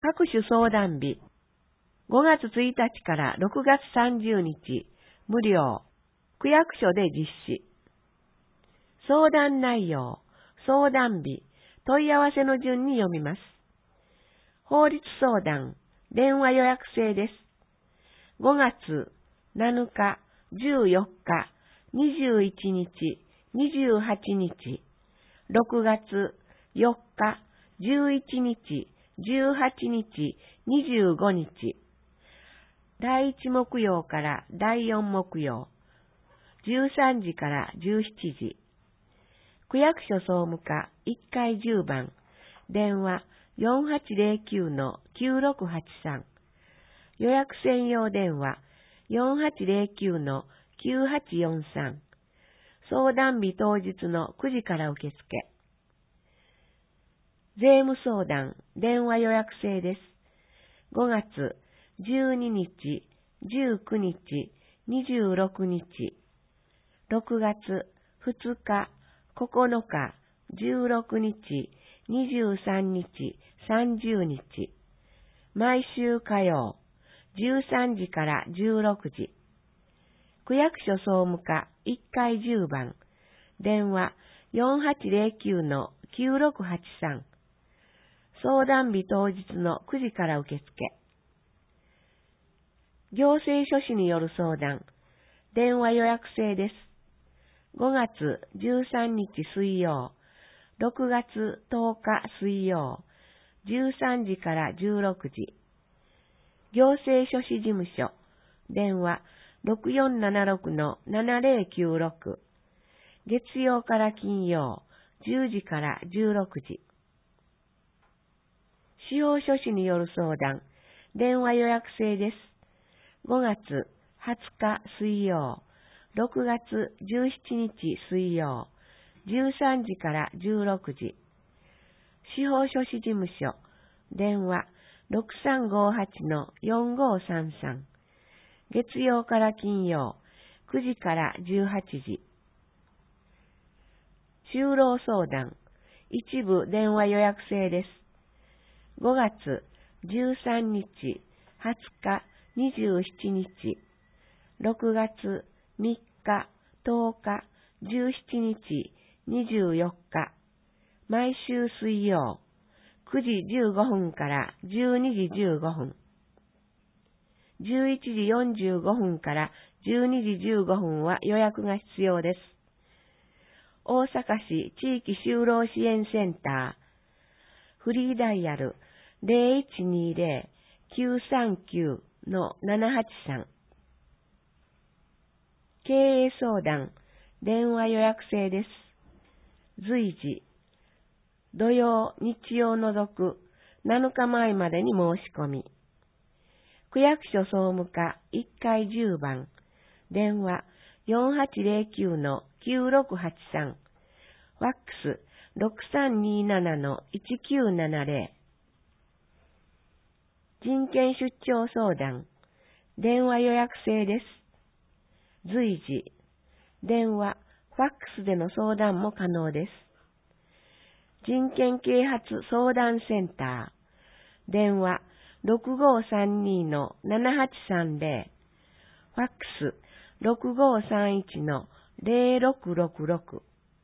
各種相談日、5月1日から6月30日、無料、区役所で実施。相談内容、相談日、問い合わせの順に読みます。法律相談、電話予約制です。5月7日、14日、21日、28日、6月4日、11日、18日、25日、第1木曜から第4木曜、13時から17時、区役所総務課1階10番、電話 4809-9683、予約専用電話 4809-9843、相談日当日の9時から受付。税務相談、電話予約制です。5月12日、19日、26日、6月2日、9日、16日、23日、30日、毎週火曜、13時から16時、区役所総務課1階10番、電話 4809-9683、相談日当日の9時から受付。行政書士による相談、電話予約制です。5月13日水曜、6月10日水曜、13時から16時。行政書士事務所、電話 6476-7096。月曜から金曜、10時から16時。司法書士による相談、電話予約制です。5月20日水曜、6月17日水曜、13時から16時。司法書士事務所、電話 6358-4533。月曜から金曜、9時から18時。就労相談、一部電話予約制です。5月13日、20日、27日、6月3日、10日、17日、24日、毎週水曜、9時15分から12時15分、11時45分から12時15分は予約が必要です。大阪市地域就労支援センター、フリーダイヤル 0120-939-783。経営相談、電話予約制です。随時、土曜、日曜除く7日前までに申し込み。区役所総務課1階10番、電話 4809-9683、ファックス 6327-1970。人権出張相談、電話予約制です。随時、電話、ファックスでの相談も可能です。人権啓発相談センター、電話 6532-7830、ファックス 6531-0666。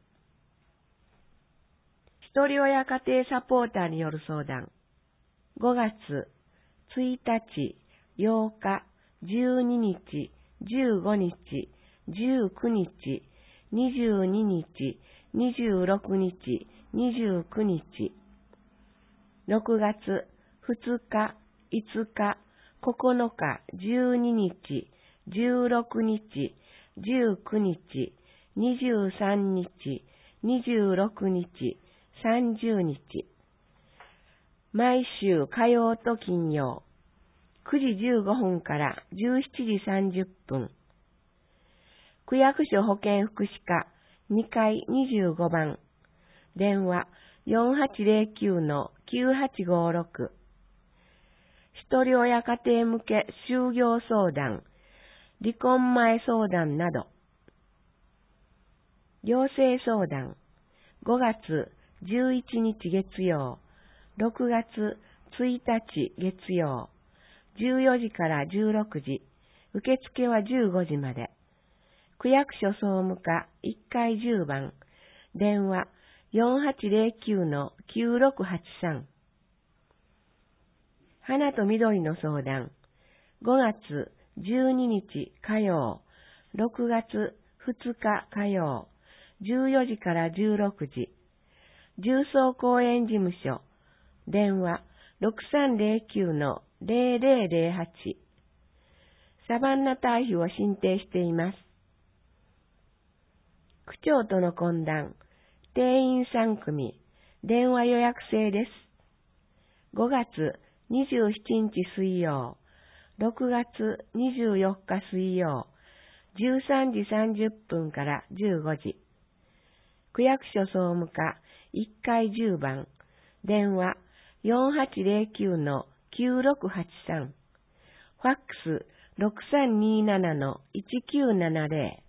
一人親家庭サポーターによる相談、5月1日、8日、12日、15日、19日、22日、26日、29日、6月2日、5日、9日、12日、16日、19日、23日、26日、30日。毎週火曜と金曜、9時15分から17時30分。区役所保健福祉課2階25番。電話 4809-9856。一人親家庭向け就業相談、離婚前相談など。行政相談、5月11日月曜、6月 1日月曜、14時から16時、受付は15時まで。区役所総務課1階10番、電話 4809-9683。花と緑の相談。5月12日火曜、6月2日火曜、14時から16時。重曹公園事務所、電話 6309-0008。サバンナ堆肥を申請しています。区長との懇談、定員3組、電話予約制です。5月27日水曜、6月24日水曜、13時30分から15時。区役所総務課1階10番、電話 4809-9683。ファックス 6327-1970。